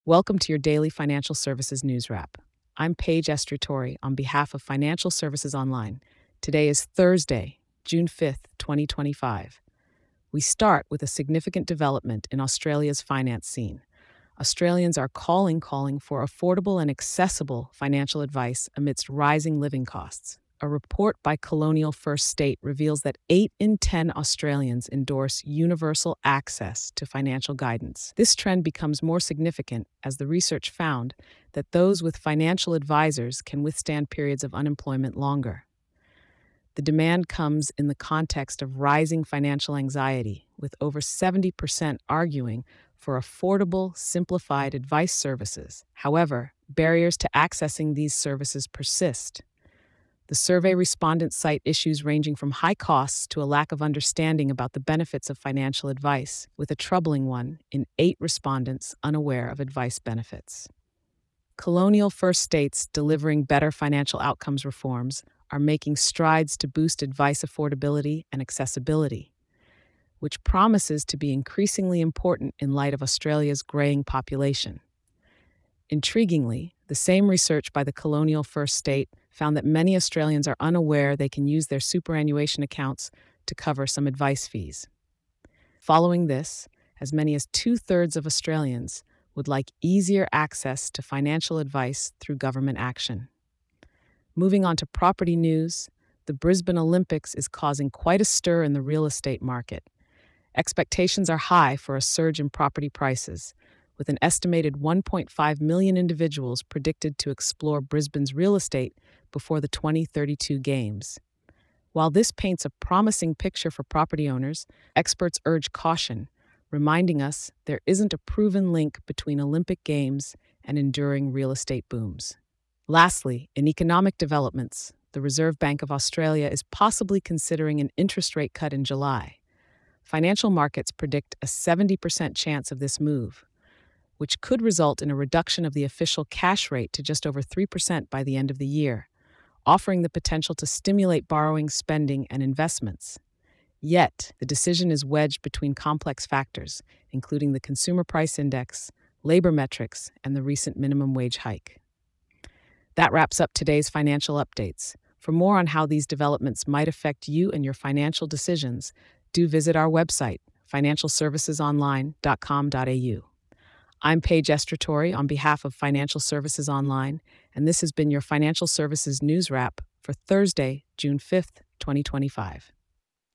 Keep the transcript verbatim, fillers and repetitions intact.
Welcome to your daily financial services news wrap. I'm Paige Estrutori on behalf of Financial Services Online. Today is Thursday, June fifth, twenty twenty-five. We start with a significant development in Australia's finance scene. Australians are calling calling for affordable and accessible financial advice amidst rising living costs. A report by Colonial First State reveals that eight in ten Australians endorse universal access to financial guidance. This trend becomes more significant as the research found that those with financial advisors can withstand periods of unemployment longer. The demand comes in the context of rising financial anxiety, with over seventy percent arguing for affordable, simplified advice services. However, barriers to accessing these services persist. The survey respondents cite issues ranging from high costs to a lack of understanding about the benefits of financial advice, with a troubling one in eight respondents unaware of advice benefits. Colonial First States delivering better financial outcomes reforms are making strides to boost advice affordability and accessibility, which promises to be increasingly important in light of Australia's greying population. Intriguingly, the same research by the Colonial First State found that many Australians are unaware they can use their superannuation accounts to cover some advice fees. Following this, as many as two-thirds of Australians would like easier access to financial advice through government action. Moving on to property news, the Brisbane Olympics is causing quite a stir in the real estate market. Expectations are high for a surge in property prices, with an estimated one point five million individuals predicted to explore Brisbane's real estate before the twenty thirty-two Games. While this paints a promising picture for property owners, experts urge caution, reminding us there isn't a proven link between Olympic Games and enduring real estate booms. Lastly, in economic developments, the Reserve Bank of Australia is possibly considering an interest rate cut in July. Financial markets predict a seventy percent chance of this move, which could result in a reduction of the official cash rate to just over three percent by the end of the year, offering the potential to stimulate borrowing, spending, and investments. Yet, the decision is wedged between complex factors, including the Consumer Price Index, labor metrics, and the recent minimum wage hike. That wraps up today's financial updates. For more on how these developments might affect you and your financial decisions, do visit our website, financial services online dot com dot a u. I'm Paige Estrutori on behalf of Financial Services Online, and this has been your Financial Services News Wrap for Thursday, June fifth, twenty twenty-five.